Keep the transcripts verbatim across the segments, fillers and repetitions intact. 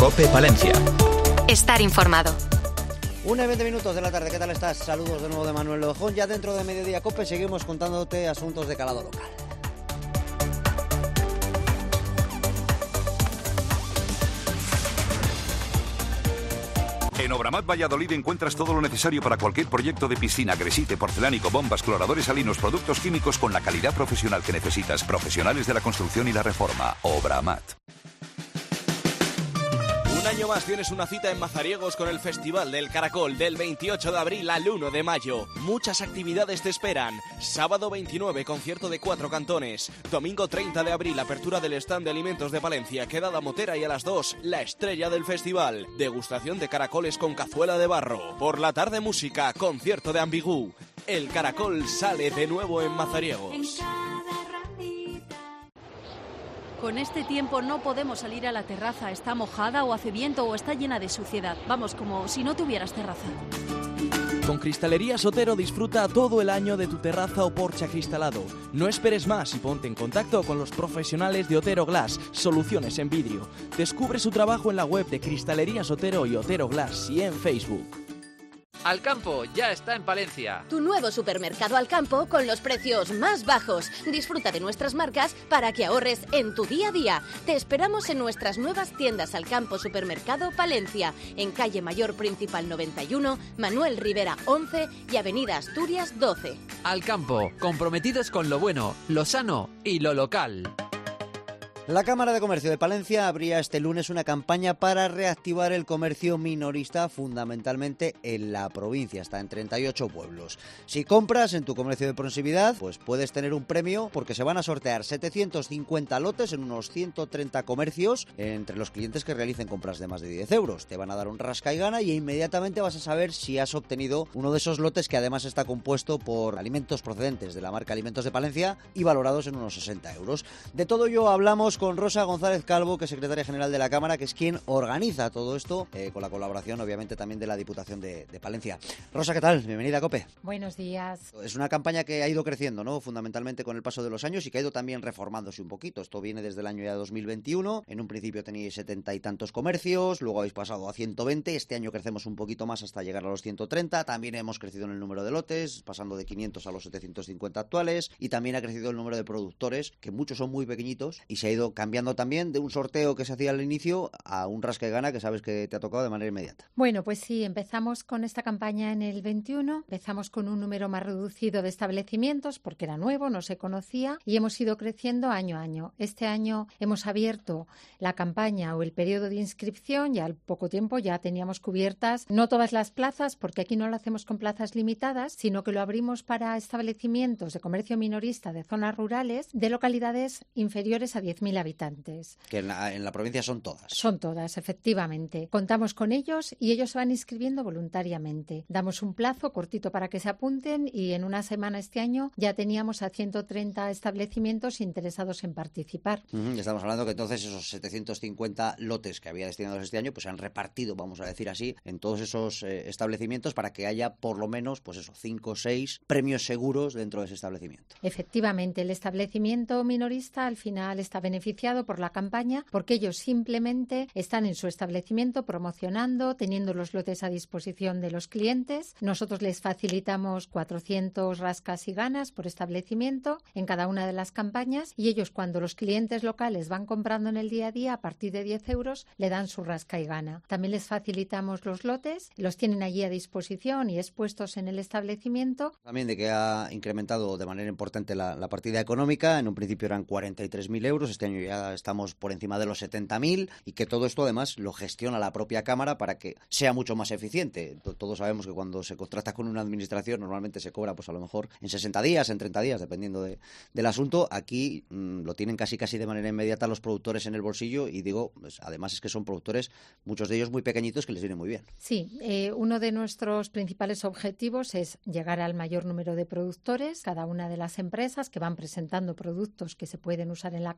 COPE Palencia. Estar informado. Una y veinte minutos de la tarde, ¿qué tal estás? Saludos de nuevo de Manuel Lojón. Ya dentro de Mediodía COPE seguimos contándote asuntos de calado local. En Obramat Valladolid encuentras todo lo necesario para cualquier proyecto de piscina, gresite, porcelánico, bombas, cloradores salinos, productos químicos con la calidad profesional que necesitas. Profesionales de la construcción y la reforma. Obramat. Un año más tienes una cita en Mazariegos con el Festival del Caracol del veintiocho de abril al uno de mayo. Muchas actividades te esperan. Sábado veintinueve, concierto de cuatro cantones. Domingo treinta de abril, apertura del stand de alimentos de Palencia, quedada motera, y a las dos, la estrella del festival. Degustación de caracoles con cazuela de barro. Por la tarde, música, concierto de Ambigú. El Caracol sale de nuevo en Mazariegos. Con este tiempo no podemos salir a la terraza. Está mojada o hace viento o está llena de suciedad. Vamos, como si no tuvieras terraza. Con Cristalerías Otero disfruta todo el año de tu terraza o porche acristalado. No esperes más y ponte en contacto con los profesionales de Otero Glass, soluciones en vidrio. Descubre su trabajo en la web de Cristalerías Otero y Otero Glass y en Facebook. Alcampo ya está en Palencia. Tu nuevo supermercado Alcampo con los precios más bajos. Disfruta de nuestras marcas para que ahorres en tu día a día. Te esperamos en nuestras nuevas tiendas Alcampo Supermercado Palencia, en calle Mayor Principal noventa y uno, Manuel Rivera once y avenida Asturias doce. Alcampo, comprometidos con lo bueno, lo sano y lo local. La Cámara de Comercio de Palencia abría este lunes una campaña para reactivar el comercio minorista, fundamentalmente en la provincia, está en treinta y ocho pueblos. Si compras en tu comercio de proximidad, pues puedes tener un premio porque se van a sortear setecientos cincuenta lotes en unos ciento treinta comercios entre los clientes que realicen compras de más de diez euros. Te van a dar un rasca y gana y inmediatamente vas a saber si has obtenido uno de esos lotes, que además está compuesto por alimentos procedentes de la marca Alimentos de Palencia y valorados en unos sesenta euros. De todo ello hablamos con Rosa González Calvo, que es secretaria general de la Cámara, que es quien organiza todo esto, eh, con la colaboración obviamente también de la Diputación de, de Palencia. Rosa, ¿qué tal? Bienvenida a COPE. Buenos días. Es una campaña que ha ido creciendo, ¿no? Fundamentalmente con el paso de los años y que ha ido también reformándose un poquito. Esto viene desde el año ya dos mil veintiuno. En un principio teníais setenta y tantos comercios, luego habéis pasado a ciento veinte. Este año crecemos un poquito más hasta llegar a los ciento treinta. También hemos crecido en el número de lotes, pasando de quinientos a los setecientos cincuenta actuales. Y también ha crecido el número de productores, que muchos son muy pequeñitos, y se ha ido cambiando también de un sorteo que se hacía al inicio a un rasca y gana que sabes que te ha tocado de manera inmediata. Bueno, pues sí, empezamos con esta campaña en el veintiuno, empezamos con un número más reducido de establecimientos porque era nuevo, no se conocía, y hemos ido creciendo año a año. Este año hemos abierto la campaña o el periodo de inscripción, ya al poco tiempo ya teníamos cubiertas no todas las plazas, porque aquí no lo hacemos con plazas limitadas, sino que lo abrimos para establecimientos de comercio minorista de zonas rurales de localidades inferiores a diez mil habitantes. Que en la, en la provincia son todas. Son todas, efectivamente. Contamos con ellos y ellos se van inscribiendo voluntariamente. Damos un plazo cortito para que se apunten y en una semana este año ya teníamos a ciento treinta establecimientos interesados en participar. Uh-huh. Estamos hablando que entonces esos setecientos cincuenta lotes que había destinados este año pues se han repartido, vamos a decir así, en todos esos eh, establecimientos para que haya por lo menos pues eso, cinco o seis premios seguros dentro de ese establecimiento. Efectivamente, el establecimiento minorista al final está beneficiado por la campaña porque ellos simplemente están en su establecimiento promocionando, teniendo los lotes a disposición de los clientes. Nosotros les facilitamos cuatrocientos rascas y ganas por establecimiento en cada una de las campañas y ellos, cuando los clientes locales van comprando en el día a día a partir de diez euros, le dan su rasca y gana. También les facilitamos los lotes, los tienen allí a disposición y expuestos en el establecimiento. También de que ha incrementado de manera importante la, la partida económica. En un principio eran cuarenta y tres mil euros, este año ya estamos por encima de los setenta mil, y que todo esto además lo gestiona la propia Cámara para que sea mucho más eficiente. Todos sabemos que cuando se contrata con una administración normalmente se cobra pues a lo mejor en sesenta días, en treinta días, dependiendo de, del asunto. Aquí mmm, lo tienen casi casi de manera inmediata los productores en el bolsillo, y digo, pues, además es que son productores, muchos de ellos muy pequeñitos, que les viene muy bien. Sí, eh, uno de nuestros principales objetivos es llegar al mayor número de productores, cada una de las empresas que van presentando productos que se pueden usar en la campaña,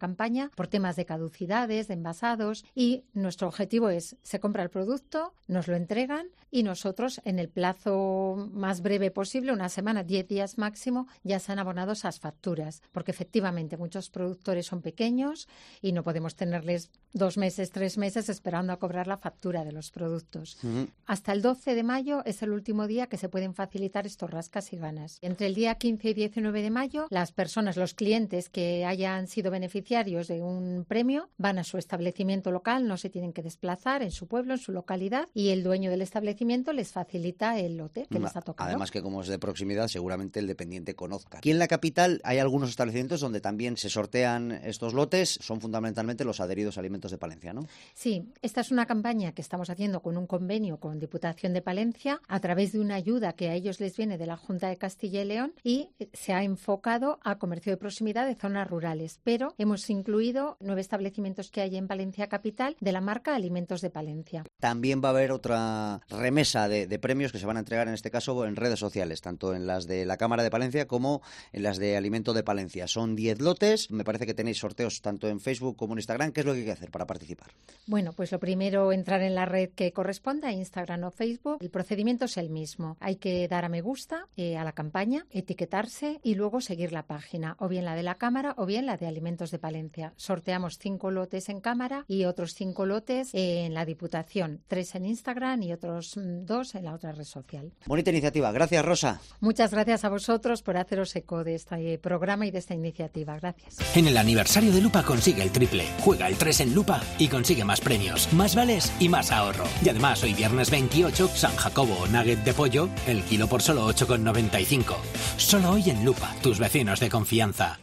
campaña por temas de caducidades, de envasados, y nuestro objetivo es, se compra el producto, nos lo entregan y nosotros en el plazo más breve posible, una semana, diez días máximo, ya se han abonado esas facturas, porque efectivamente muchos productores son pequeños y no podemos tenerles dos meses, tres meses esperando a cobrar la factura de los productos. Uh-huh. Hasta el doce de mayo es el último día que se pueden facilitar estos rascas y ganas. Entre el día quince y diecinueve de mayo, las personas, los clientes que hayan sido beneficiarios de un premio van a su establecimiento local, no se tienen que desplazar en su pueblo, en su localidad, y el dueño del establecimiento les facilita el lote que Ma, les ha tocado. Además que como es de proximidad, seguramente el dependiente conozca. Aquí en la capital hay algunos establecimientos donde también se sortean estos lotes, son fundamentalmente los adheridos a Alimentos de Palencia, ¿no? Sí, esta es una campaña que estamos haciendo con un convenio con Diputación de Palencia a través de una ayuda que a ellos les viene de la Junta de Castilla y León y se ha enfocado a comercio de proximidad de zonas rurales, pero hemos incluido nueve establecimientos que hay en Palencia capital de la marca Alimentos de Palencia. También va a haber otra remesa de, de premios que se van a entregar en este caso en redes sociales, tanto en las de la Cámara de Palencia como en las de Alimento de Palencia. Son diez lotes, me parece que tenéis sorteos tanto en Facebook como en Instagram. ¿Qué es lo que hay que hacer para participar? Bueno, pues lo primero, entrar en la red que corresponda, Instagram o Facebook. El procedimiento es el mismo. Hay que dar a me gusta eh, a la campaña, etiquetarse y luego seguir la página, o bien la de la Cámara o bien la de Alimentos de Palencia. Sorteamos cinco lotes en Cámara y otros cinco lotes en la Diputación, tres en Instagram y otros dos en la otra red social. Bonita iniciativa. Gracias, Rosa. Muchas gracias a vosotros por haceros eco de este programa y de esta iniciativa. Gracias. En el aniversario de Lupa consigue el triple. Juega el tres en Lupa y consigue más premios, más vales y más ahorro. Y además hoy viernes veintiocho, San Jacobo o nugget de pollo, el kilo por solo ocho con noventa y cinco. Solo hoy en Lupa, tus vecinos de confianza.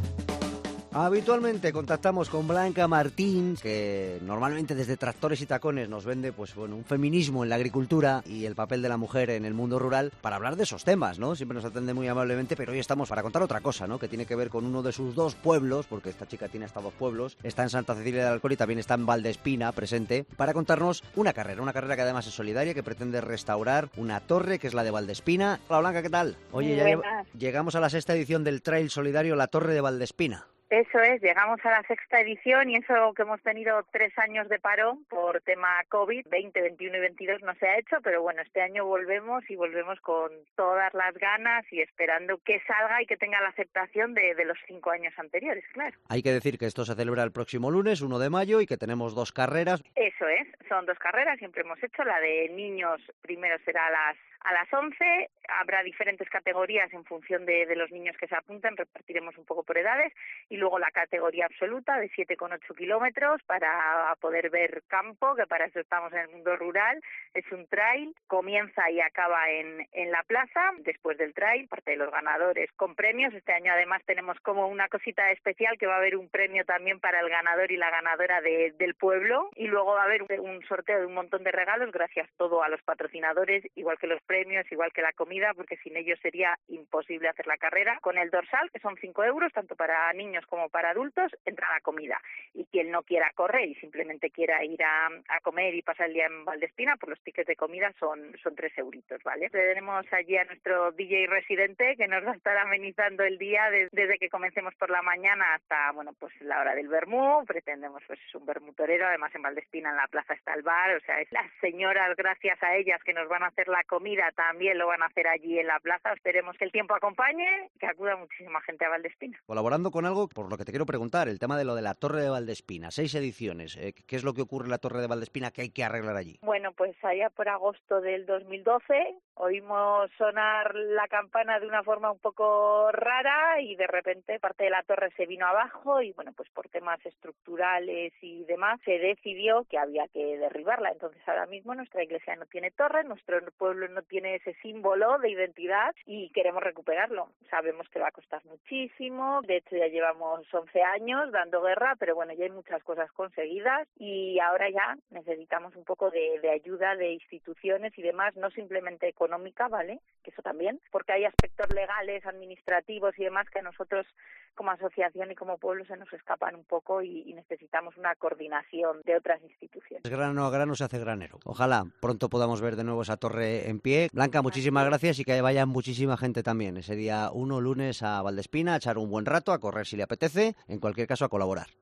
Habitualmente contactamos con Blanca Martín, que normalmente desde Tractores y Tacones nos vende pues bueno un feminismo en la agricultura y el papel de la mujer en el mundo rural para hablar de esos temas, ¿no? Siempre nos atende muy amablemente, pero hoy estamos para contar otra cosa, ¿no? Que tiene que ver con uno de sus dos pueblos, porque esta chica tiene hasta dos pueblos, está en Santa Cecilia del Alcor y también está en Valdespina presente, para contarnos una carrera, una carrera que además es solidaria, que pretende restaurar una torre que es la de Valdespina. Hola Blanca, ¿qué tal? Oye, ya lleg- llegamos a la sexta edición del Trail Solidario La Torre de Valdespina. Eso es, llegamos a la sexta edición y eso que hemos tenido tres años de parón por tema COVID, veinte, veintiuno y veintidós no se ha hecho, pero bueno, este año volvemos y volvemos con todas las ganas y esperando que salga y que tenga la aceptación de, de los cinco años anteriores, claro. Hay que decir que esto se celebra el próximo lunes, uno de mayo, y que tenemos dos carreras. Eso es, son dos carreras, siempre hemos hecho, la de niños primero será a las A las once, habrá diferentes categorías en función de, de los niños que se apunten, repartiremos un poco por edades, y luego la categoría absoluta de siete coma ocho kilómetros para poder ver campo, que para eso estamos en el mundo rural. Es un trail, comienza y acaba en, en la plaza. Después del trail, parte de los ganadores con premios. Este año además tenemos como una cosita especial, que va a haber un premio también para el ganador y la ganadora de, del pueblo, y luego va a haber un, un sorteo de un montón de regalos, gracias todo a los patrocinadores, igual que los premios, igual que la comida, porque sin ellos sería imposible hacer la carrera. Con el dorsal, que son cinco euros, tanto para niños como para adultos, entra la comida. Y quien no quiera correr y simplemente quiera ir a, a comer y pasar el día en Valdespina, pues los tickets de comida son, son tres euritos, ¿vale? Tenemos allí a nuestro D J residente, que nos va a estar amenizando el día de, desde que comencemos por la mañana hasta, bueno, pues la hora del vermú. Pretendemos, pues, un vermú torero. Además, en Valdespina, en la plaza está el bar, o sea, es las señoras, gracias a ellas, que nos van a hacer la comida, también lo van a hacer allí en la plaza. Esperemos que el tiempo acompañe, que acuda muchísima gente a Valdespina. Colaborando con algo por lo que te quiero preguntar, el tema de lo de la Torre de Valdespina, seis ediciones. Eh, ¿Qué es lo que ocurre en la Torre de Valdespina que hay que arreglar allí? Bueno, pues allá por agosto del dos mil doce oímos sonar la campana de una forma un poco rara y de repente parte de la torre se vino abajo y, bueno, pues por temas estructurales y demás se decidió que había que derribarla. Entonces ahora mismo nuestra iglesia no tiene torre, nuestro pueblo no tiene ese símbolo de identidad y queremos recuperarlo. Sabemos que va a costar muchísimo, de hecho ya llevamos once años dando guerra, pero bueno, ya hay muchas cosas conseguidas y ahora ya necesitamos un poco de, de ayuda de instituciones y demás, no simplemente económica, ¿vale? Que eso también, porque hay aspectos legales, administrativos y demás que a nosotros como asociación y como pueblo se nos escapan un poco y, y necesitamos una coordinación de otras instituciones. Grano a grano se hace granero. Ojalá pronto podamos ver de nuevo esa torre en pie. Blanca, muchísimas gracias y que vaya muchísima gente también ese día uno lunes a Valdespina a echar un buen rato, a correr si le apetece, en cualquier caso a colaborar. Eso es.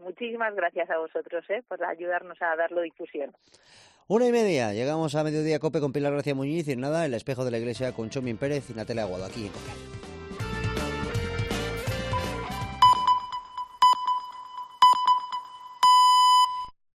muchísimas gracias a vosotros ¿eh? por ayudarnos a darlo difusión. Una y media, llegamos a Mediodía Cope con Pilar García Muñiz y nada, El espejo de la iglesia con Chomin Pérez y Natalia Aguado, aquí en Cope.